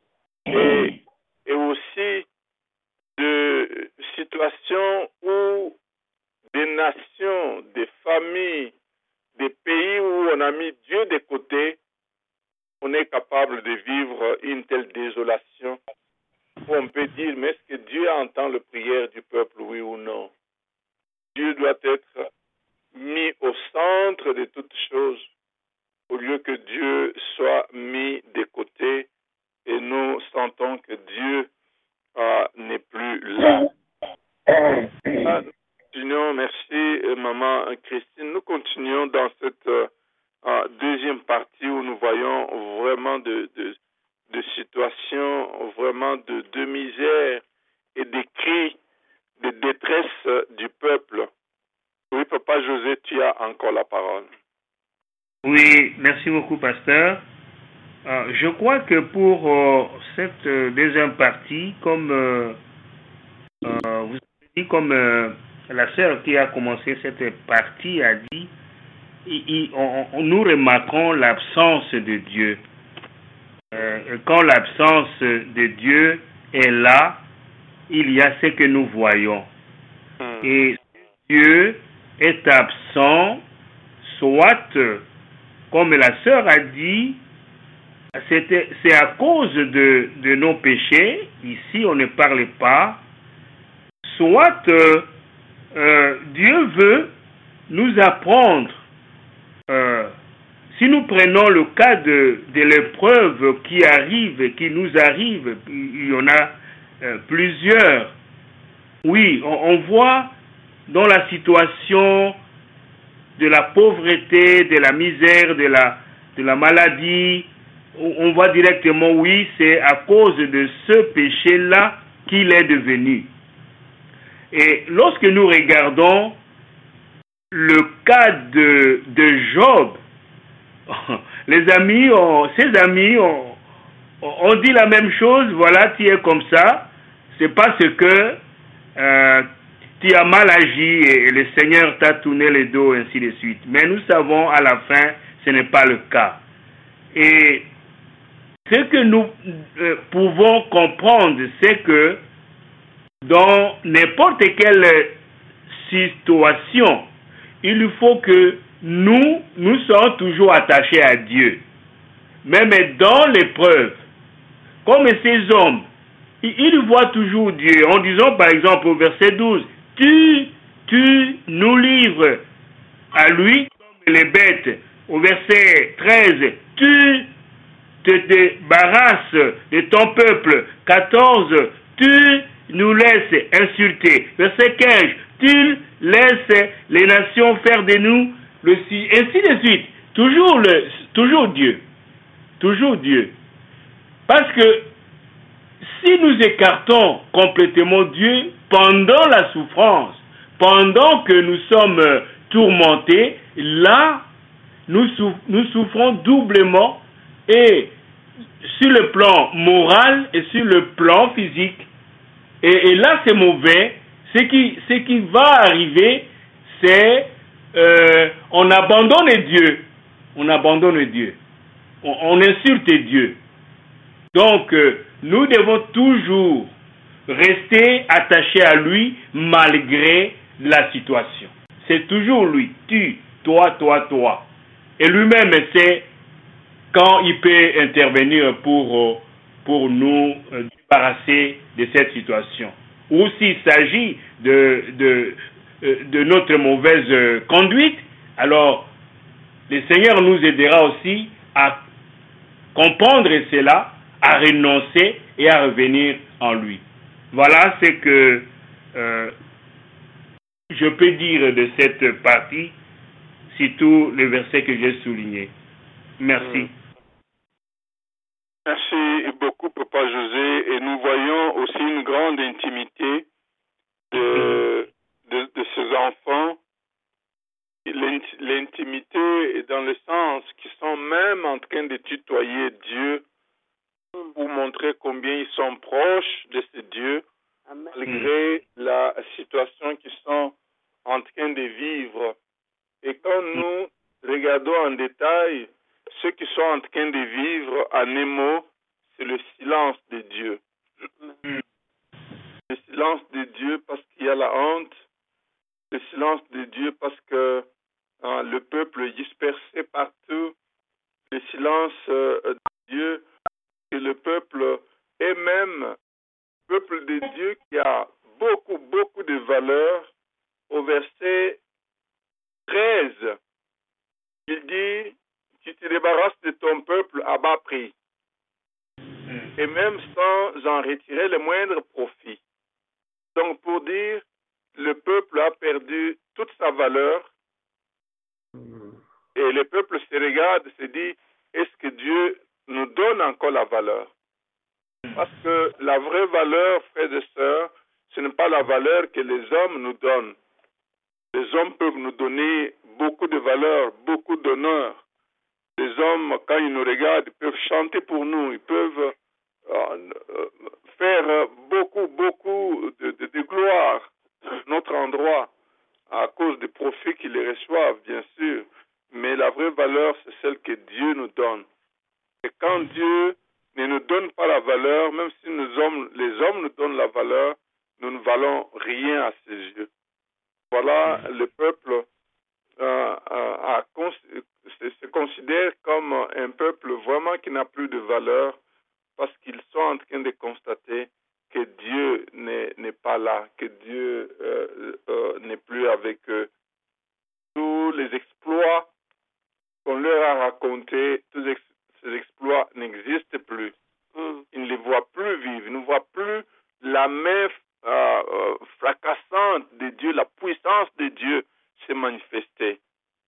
et aussi de situations où des nations, des familles, des pays où on a mis Dieu de côté, on est capable de vivre une telle désolation. Où on peut dire, mais est-ce que Dieu entend les prières du peuple, oui ou non? Dieu doit être mis au centre de toutes choses, au lieu que Dieu soit mis de côté et nous sentons que Dieu n'est plus là. Continuons, merci Maman Christine. Nous continuons dans cette deuxième partie où nous voyons vraiment de situations, vraiment de misère et des cris de détresse du peuple. Oui, Papa José, tu as encore la parole. Oui, merci beaucoup, pasteur. Je crois que pour cette deuxième partie, comme vous avez dit, comme la sœur qui a commencé cette partie a dit, nous remarquons l'absence de Dieu. Quand l'absence de Dieu est là, il y a ce que nous voyons. Et Dieu est absent, soit, comme la sœur a dit, c'est à cause de nos péchés, ici on ne parle pas, soit Dieu veut nous apprendre. Si nous prenons le cas de l'épreuve qui arrive, qui nous arrive, il y en a plusieurs. Oui, on voit dans la situation de la pauvreté, de la misère, de la maladie, on voit directement, oui, c'est à cause de ce péché-là qu'il est devenu. Et lorsque nous regardons le cas de Job, ses amis ont dit la même chose, voilà, tu es comme ça, c'est parce que tu as mal agi et le Seigneur t'a tourné le dos, ainsi de suite. Mais nous savons à la fin, ce n'est pas le cas. Et ce que nous pouvons comprendre, c'est que dans n'importe quelle situation, il faut que nous soyons toujours attachés à Dieu. Même dans l'épreuve, comme ces hommes, ils voient toujours Dieu. En disant par exemple au verset 12, tu nous livres à lui comme les bêtes. Au verset 13, tu te débarrasses de ton peuple. 14, tu nous laisses insulter. Verset 15, tu laisses les nations faire de nous ainsi de suite. Toujours Dieu. Toujours Dieu. Parce que si nous écartons complètement Dieu pendant la souffrance, pendant que nous sommes tourmentés, là, nous souffrons doublement, et sur le plan moral et sur le plan physique. Et là, c'est mauvais. Ce qui va arriver, c'est on abandonne Dieu. On abandonne Dieu. On insulte Dieu. Donc, nous devons toujours rester attachés à lui malgré la situation. C'est toujours lui. Tu, toi. Et lui-même sait quand il peut intervenir pour nous débarrasser de cette situation. Ou s'il s'agit de notre mauvaise conduite, alors le Seigneur nous aidera aussi à comprendre cela, à renoncer et à revenir en lui. Voilà ce que je peux dire de cette partie, surtout le verset que j'ai souligné. Merci. Merci beaucoup, Papa José. Et nous voyons aussi une grande intimité de ces enfants. L'intimité est dans le sens qu'ils sont même en train de tutoyer Dieu pour montrer combien ils sont proches de ce Dieu, malgré la situation qu'ils sont en train de vivre. Et quand nous regardons en détail ceux qui sont en train de vivre en un mot, c'est le silence de Dieu. Le silence de Dieu parce qu'il y a la honte, le silence de Dieu parce que le peuple est dispersé partout, le silence de Dieu que le peuple est même peuple de Dieu qui a beaucoup de valeur. Au verset 13, il dit, tu te débarrasses de ton peuple à bas prix, et même sans en retirer le moindre profit. Donc pour dire, le peuple a perdu toute sa valeur, et le peuple se regarde et se dit, est-ce que Dieu nous donne encore la valeur? Parce que la vraie valeur, frères et sœurs, ce n'est pas la valeur que les hommes nous donnent. Les hommes peuvent nous donner beaucoup de valeur, beaucoup d'honneur. Les hommes, quand ils nous regardent, ils peuvent chanter pour nous, ils peuvent faire beaucoup de gloire à notre endroit. à cause des profits qu'ils reçoivent, bien sûr. Mais la vraie valeur, c'est celle que Dieu nous donne. Et quand Dieu ne nous donne pas la valeur, même si les hommes nous donnent la valeur, nous ne valons rien à ses yeux. Voilà, le peuple se considère comme un peuple vraiment qui n'a plus de valeur parce qu'ils sont en train de constater que Dieu n'est pas là, que Dieu n'est plus avec eux. Tous les exploits qu'on leur a racontés, tous ces exploits n'existent plus. Ils ne les voient plus vivre, ils ne voient plus la main fracassante de Dieu, la puissance de Dieu se manifester.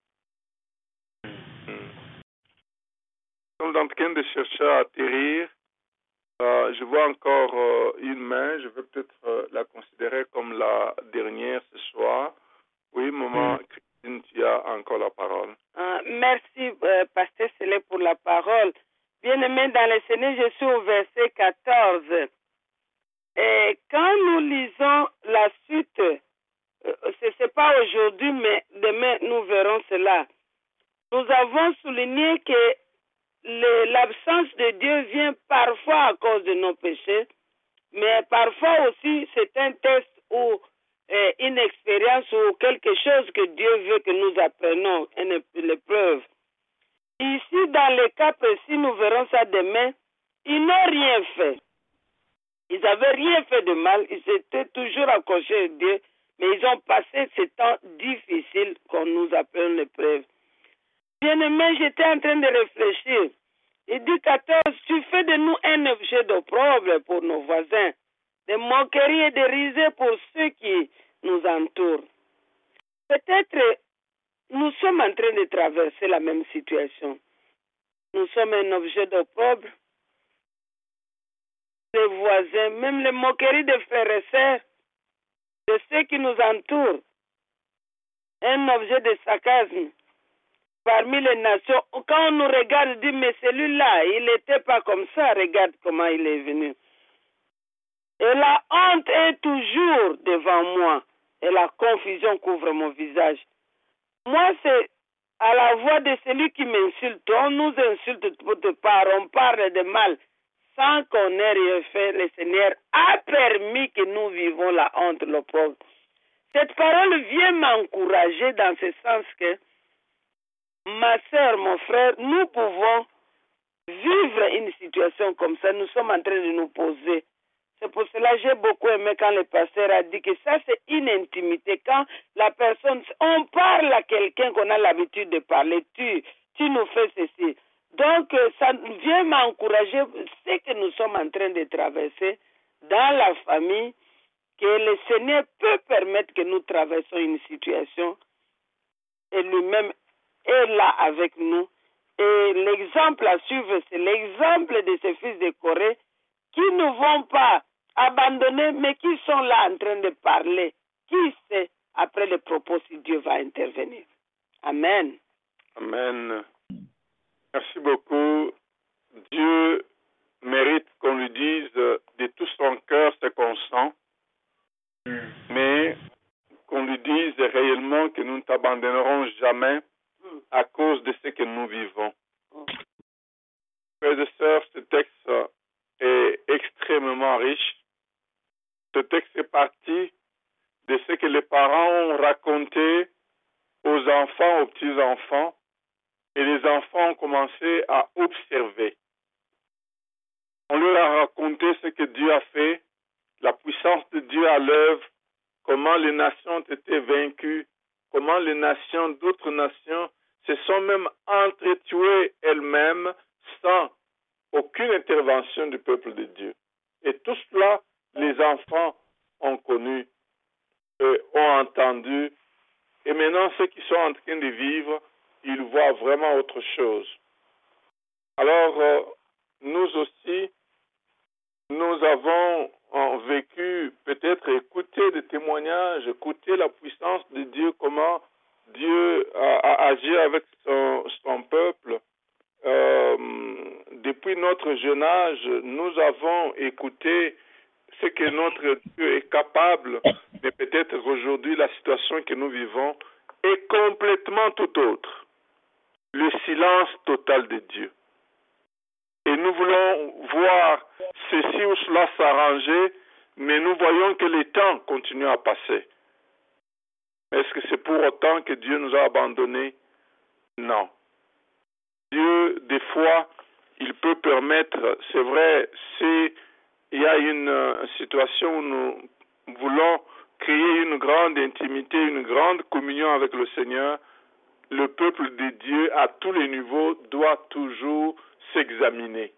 Nous sommes en train de chercher à atterrir. Je vois encore une main, je vais peut-être la considérer comme la dernière ce soir. Oui, maman Christine, tu as encore la parole. Merci, Pasteur Célé, pour la parole. Bien-aimé dans le Seigneur, je suis au verset 14. Et quand nous lisons la suite, ce n'est pas aujourd'hui, mais demain, nous verrons cela. Nous avons souligné que l'absence de Dieu vient parfois à cause de nos péchés, mais parfois aussi c'est un test ou une expérience ou quelque chose que Dieu veut que nous apprenions, une épreuve. Ici, dans le cas précis, nous verrons ça demain, ils n'ont rien fait. Ils n'avaient rien fait de mal, ils étaient toujours accrochés à Dieu, mais ils ont passé ce temps difficile qu'on nous appelle l'épreuve. Bien-aimé, j'étais en train de réfléchir. Il dit 14, tu fais de nous un objet d'opprobre pour nos voisins, de moquerie et de risée pour ceux qui nous entourent. Peut-être nous sommes en train de traverser la même situation. Nous sommes un objet d'opprobre. Les voisins, même les moqueries des frères et sœurs, de ceux qui nous entourent. Un objet de sarcasme. Parmi les nations, quand on nous regarde, on dit, mais celui-là, il n'était pas comme ça, regarde comment il est venu. Et la honte est toujours devant moi, et la confusion couvre mon visage. Moi, c'est à la voix de celui qui m'insulte. On nous insulte pour te parler, on parle de mal, sans qu'on ait rien fait. Le Seigneur a permis que nous vivons la honte, le pauvre. Cette parole vient m'encourager dans ce sens que ma soeur, mon frère, nous pouvons vivre une situation comme ça. Nous sommes en train de nous poser. C'est pour cela que j'ai beaucoup aimé quand le pasteur a dit que ça, c'est une intimité. Quand la personne, on parle à quelqu'un qu'on a l'habitude de parler, tu nous fais ceci. Donc, ça vient m'encourager ce que nous sommes en train de traverser dans la famille, que le Seigneur peut permettre que nous traversions une situation et lui-même est là avec nous. Et l'exemple à suivre, c'est l'exemple de ces fils de Corée qui ne vont pas abandonner, mais qui sont là en train de parler. Qui sait, après les propos, si Dieu va intervenir. Amen. Amen. Merci beaucoup. Dieu mérite qu'on lui dise de tout son cœur ce qu'on sent, mais qu'on lui dise réellement que nous ne t'abandonnerons jamais à cause de ce que nous vivons. Frères et sœurs, ce texte est extrêmement riche. Ce texte est parti de ce que les parents ont raconté aux enfants, aux petits-enfants, et les enfants ont commencé à observer. On leur a raconté ce que Dieu a fait, la puissance de Dieu à l'œuvre, comment les nations ont été vaincues, comment les nations, d'autres nations, se sont même entretuées elles-mêmes sans aucune intervention du peuple de Dieu. Et tout cela, les enfants ont connu, ont entendu. Et maintenant, ceux qui sont en train de vivre, ils voient vraiment autre chose. Alors, nous aussi, nous avons vécu, peut-être écouté des témoignages, écouté la puissance de Dieu, comment Dieu a agi avec son peuple. Depuis notre jeune âge, nous avons écouté ce que notre Dieu est capable Mais peut-être qu'aujourd'hui, la situation que nous vivons est complètement tout autre. Le silence total de Dieu. Et nous voulons voir ceci ou cela s'arranger, mais nous voyons que les temps continuent à passer. Est-ce que c'est pour autant que Dieu nous a abandonnés? Non. Dieu, des fois, il peut permettre, c'est vrai, s'il y a une situation où nous voulons créer une grande intimité, une grande communion avec le Seigneur, le peuple de Dieu à tous les niveaux doit toujours s'examiner.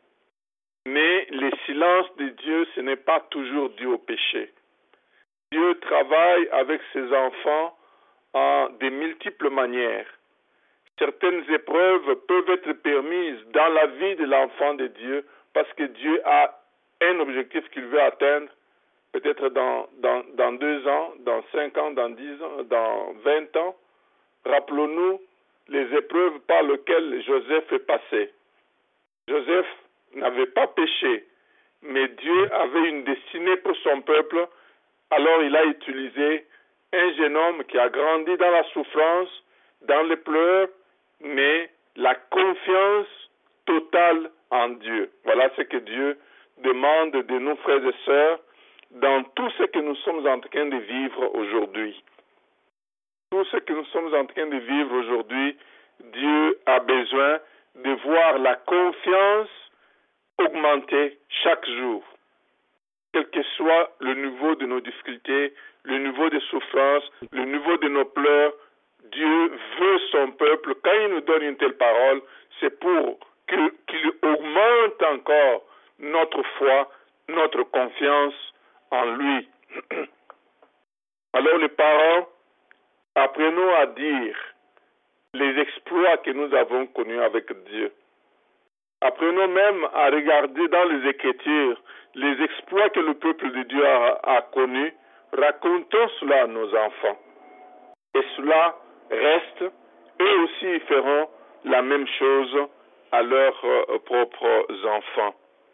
Mais le silence de Dieu, ce n'est pas toujours dû au péché. Dieu travaille avec ses enfants en de multiples manières. Certaines épreuves peuvent être permises dans la vie de l'enfant de Dieu parce que Dieu a un objectif qu'il veut atteindre, peut-être dans 2 ans, dans 5 ans, dans 10 ans, dans 20 ans. Rappelons-nous les épreuves par lesquelles Joseph est passé. Joseph n'avait pas péché, mais Dieu avait une destinée pour son peuple. Alors il a utilisé un jeune homme qui a grandi dans la souffrance, dans les pleurs, mais la confiance totale en Dieu. Voilà ce que Dieu demande de nous, frères et sœurs, dans tout ce que nous sommes en train de vivre aujourd'hui. Tout ce que nous sommes en train de vivre aujourd'hui, Dieu a besoin de voir la confiance augmenter chaque jour. Quel que soit le niveau de nos difficultés, le niveau de souffrance, le niveau de nos pleurs, Dieu veut son peuple. Quand il nous donne une telle parole, c'est pour qu'il augmente encore notre foi, notre confiance en lui. Alors les parents, apprenons à dire les exploits que nous avons connus avec Dieu. Apprenons même à regarder dans les Écritures les exploits que le peuple de Dieu a connus. Racontons cela à nos enfants. Et cela reste, eux aussi ils feront la même chose à leurs propres enfants.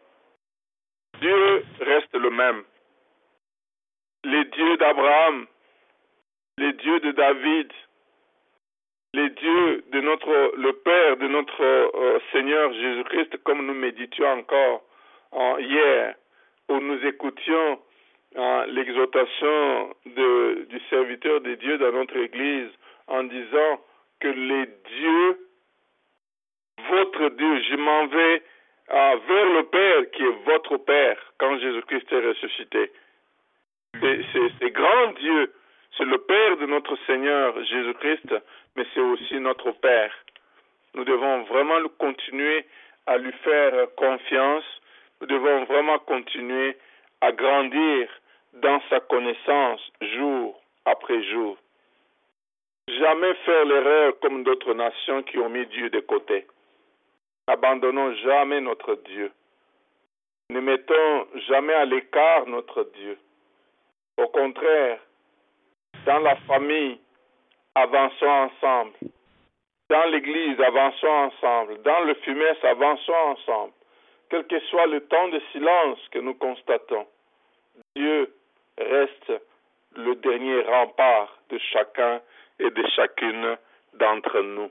Dieu reste le même. Les dieux d'Abraham, les dieux de David, les dieux de le Père de notre Seigneur Jésus-Christ, comme nous méditions encore hier, où nous écoutions l'exhortation du serviteur de Dieu dans notre Église en disant que les dieux, votre Dieu, je m'en vais vers le Père qui est votre Père quand Jésus-Christ est ressuscité. C'est grand Dieu, c'est le Père de notre Seigneur Jésus-Christ, mais c'est aussi notre Père. Nous devons vraiment continuer à lui faire confiance. Nous devons vraiment continuer à grandir dans sa connaissance jour après jour. Jamais faire l'erreur comme d'autres nations qui ont mis Dieu de côté. N'abandonnons jamais notre Dieu. Ne mettons jamais à l'écart notre Dieu. Au contraire, dans la famille, avançons ensemble. Dans l'église, avançons ensemble. Dans le fumet, avançons ensemble. Quel que soit le temps de silence que nous constatons, Dieu reste le dernier rempart de chacun et de chacune d'entre nous.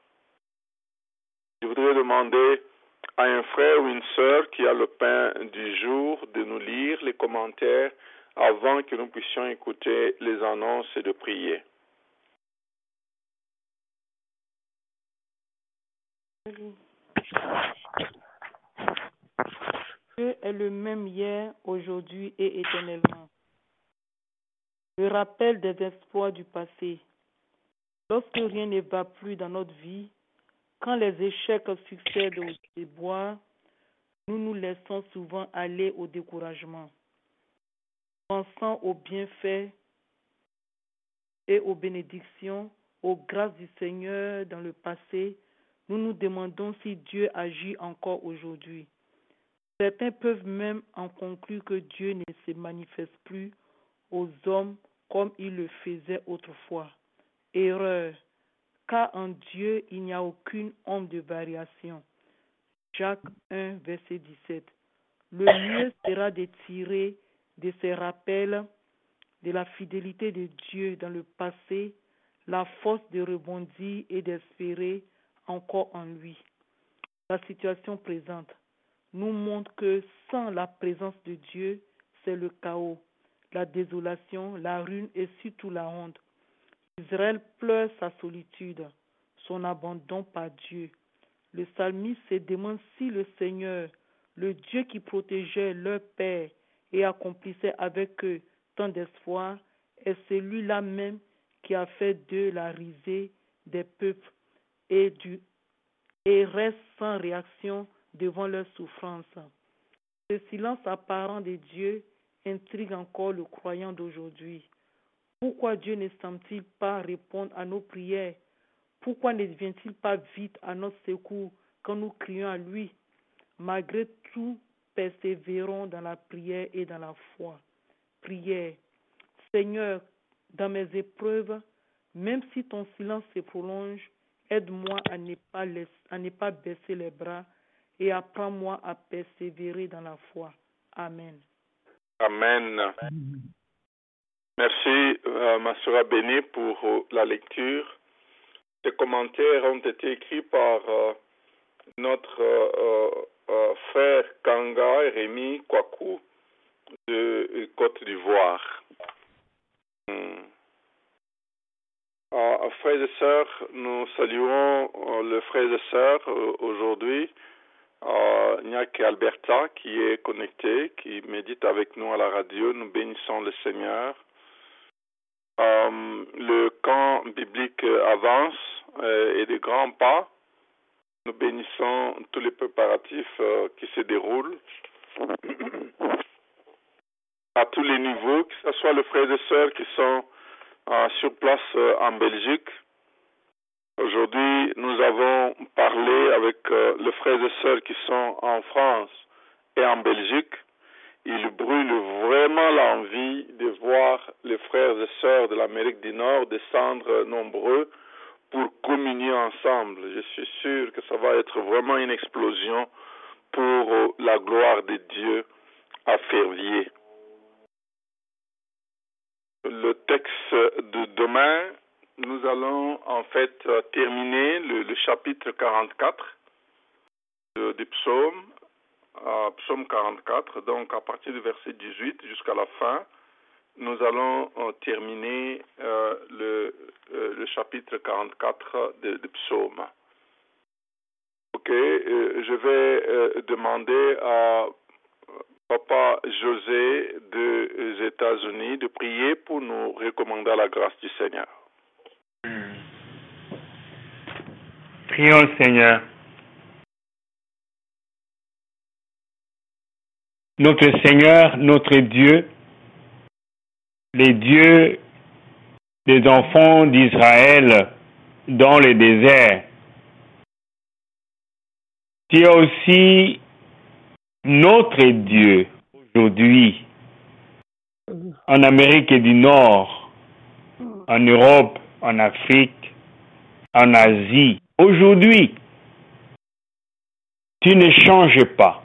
Je voudrais demander à un frère ou une sœur qui a le pain du jour de nous lire les commentaires avant que nous puissions écouter les annonces et de prier. Dieu est le même hier, aujourd'hui et éternellement. Le rappel des exploits du passé. Lorsque rien ne va plus dans notre vie, quand les échecs succèdent aux déboires, nous nous laissons souvent aller au découragement. Pensant aux bienfaits et aux bénédictions, aux grâces du Seigneur dans le passé, nous nous demandons si Dieu agit encore aujourd'hui. Certains peuvent même en conclure que Dieu ne se manifeste plus aux hommes comme il le faisait autrefois. Erreur, car en Dieu il n'y a aucune ombre de variation. Jacques 1, verset 17. Le mieux sera de tirer de ces rappels de la fidélité de Dieu dans le passé, la force de rebondir et d'espérer encore en lui. La situation présente nous montre que sans la présence de Dieu, c'est le chaos, la désolation, la ruine et surtout la honte. Israël pleure sa solitude, son abandon par Dieu. Le psalmiste se demande si le Seigneur, le Dieu qui protégeait leur père et accomplissait avec eux tant d'espoir, est celui-là même qui a fait d'eux la risée des peuples et reste sans réaction devant leurs souffrances. Ce silence apparent de Dieu intrigue encore le croyant d'aujourd'hui. Pourquoi Dieu ne semble-t-il pas répondre à nos prières? Pourquoi ne vient-il pas vite à notre secours quand nous crions à lui? Malgré tout, persévérons dans la prière et dans la foi. Prière. Seigneur, dans mes épreuves, même si ton silence se prolonge, aide-moi à ne pas baisser les bras et apprends-moi à persévérer dans la foi. Amen. Amen. Merci, ma sœur Bénie, pour la lecture. Ces commentaires ont été écrits par notre frère Kanga et Rémi Kwaku de Côte d'Ivoire. Frères et sœurs, nous saluons les frères et sœurs aujourd'hui. Il n'y a qu'Alberta qui est connecté, qui médite avec nous à la radio. Nous bénissons le Seigneur. Le camp biblique avance et de grands pas. Nous bénissons tous les préparatifs qui se déroulent à tous les niveaux, que ce soit les frères et sœurs qui sont sur place en Belgique. Aujourd'hui, nous avons parlé avec les frères et sœurs qui sont en France et en Belgique. Il brûle vraiment l'envie de voir les frères et sœurs de l'Amérique du Nord descendre nombreux pour communier ensemble. Je suis sûr que ça va être vraiment une explosion pour la gloire de Dieu à Ferviers. Le texte de demain, nous allons en fait terminer le chapitre 44 du psaume, psaume 44, donc à partir du verset 18 jusqu'à la fin, nous allons terminer le chapitre 44 du psaume. Ok, je vais demander à Papa José des États-Unis de prier pour nous recommander à la grâce du Seigneur. Prions le Seigneur. Notre Seigneur, notre Dieu, les dieux des enfants d'Israël dans le désert, tu es aussi notre Dieu aujourd'hui en Amérique du Nord, en Europe, en Afrique, en Asie. Aujourd'hui, tu ne changes pas.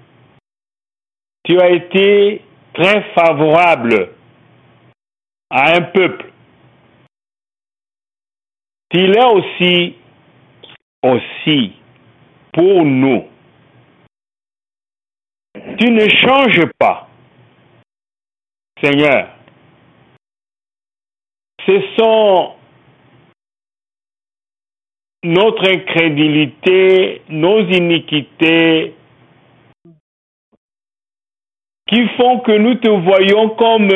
Tu as été très favorable à un peuple. Tu l'es aussi pour nous. Tu ne changes pas, Seigneur. Ce sont notre incrédulité, nos iniquités qui font que nous te voyons comme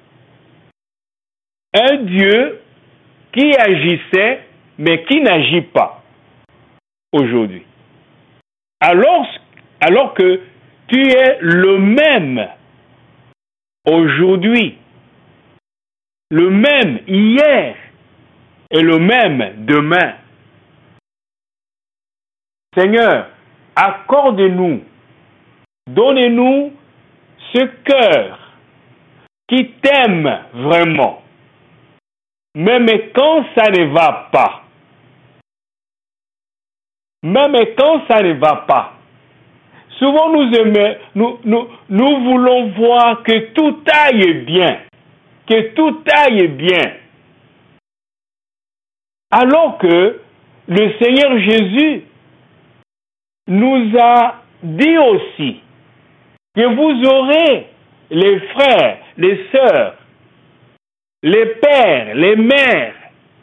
un Dieu qui agissait mais qui n'agit pas aujourd'hui. Alors que tu es le même aujourd'hui, le même hier et le même demain. Seigneur, accorde-nous, donne-nous ce cœur qui t'aime vraiment, même quand ça ne va pas. Même quand ça ne va pas. Souvent nous voulons voir que tout aille bien. que tout aille bien. Alors que le Seigneur Jésus nous a dit aussi que vous aurez les frères, les sœurs, les pères, les mères,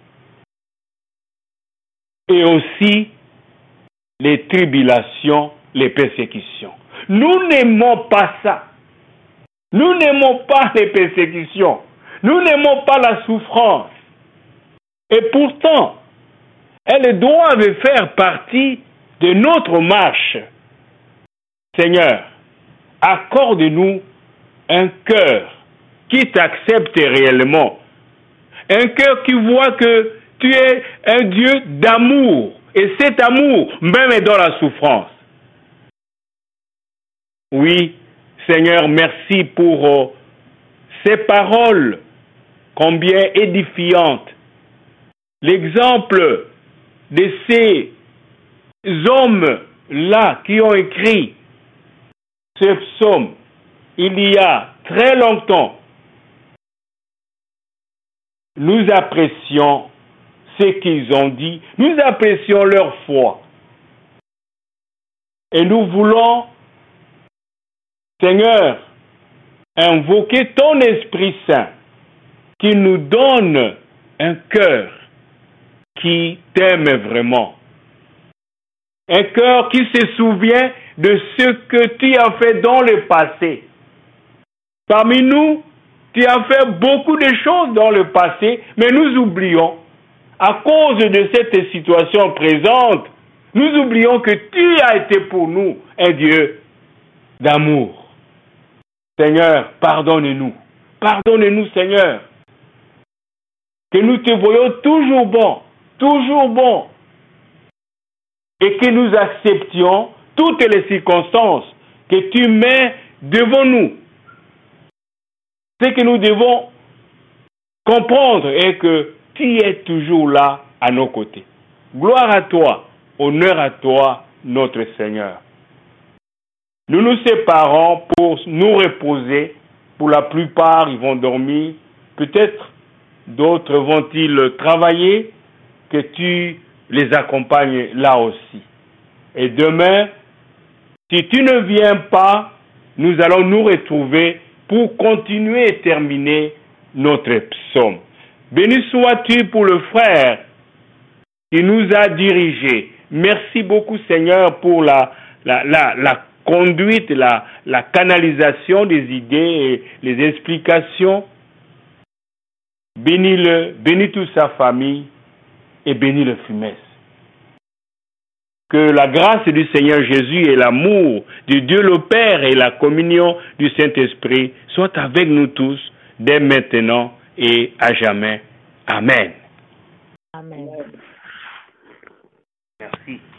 et aussi les tribulations, les persécutions. Nous n'aimons pas ça. Nous n'aimons pas les persécutions. Nous n'aimons pas la souffrance. Et pourtant, elles doivent faire partie de notre marche. Seigneur, accorde-nous un cœur qui t'accepte réellement. Un cœur qui voit que tu es un Dieu d'amour. Et cet amour, même est dans la souffrance. Oui, Seigneur, merci pour ces paroles combien édifiantes. L'exemple de ces hommes-là qui ont écrit ce psaume il y a très longtemps. Nous apprécions ce qu'ils ont dit, nous apprécions leur foi. Et nous voulons, Seigneur, invoquer ton Esprit Saint qui nous donne un cœur qui t'aime vraiment. Un cœur qui se souvient de ce que tu as fait dans le passé. Parmi nous, tu as fait beaucoup de choses dans le passé, mais nous oublions. À cause de cette situation présente, nous oublions que tu as été pour nous un Dieu d'amour. Seigneur, pardonne-nous. Pardonne-nous, Seigneur. Que nous te voyons toujours bon. Et que nous acceptions toutes les circonstances que tu mets devant nous. Ce que nous devons comprendre est que tu es toujours là à nos côtés. Gloire à toi, honneur à toi, notre Seigneur. Nous nous séparons pour nous reposer. Pour la plupart, ils vont dormir. Peut-être d'autres vont-ils travailler. Que tu les accompagnes là aussi. Et demain, si tu ne viens pas, nous allons nous retrouver pour continuer et terminer notre psaume. Béni sois-tu pour le frère qui nous a dirigés. Merci beaucoup, Seigneur, pour la conduite, la canalisation des idées et les explications. Bénis-le, bénis toute sa famille et bénis le Fumès. Que la grâce du Seigneur Jésus et l'amour de Dieu le Père et la communion du Saint-Esprit soient avec nous tous, dès maintenant et à jamais. Amen. Amen. Merci.